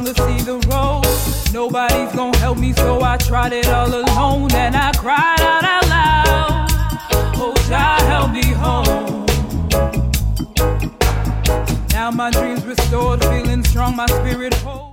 longer see the road. Nobody's gonna help me, so I tried it all alone. And I cried out loud, oh, God, help me home. Now my dreams restored, feeling strong, my spirit whole.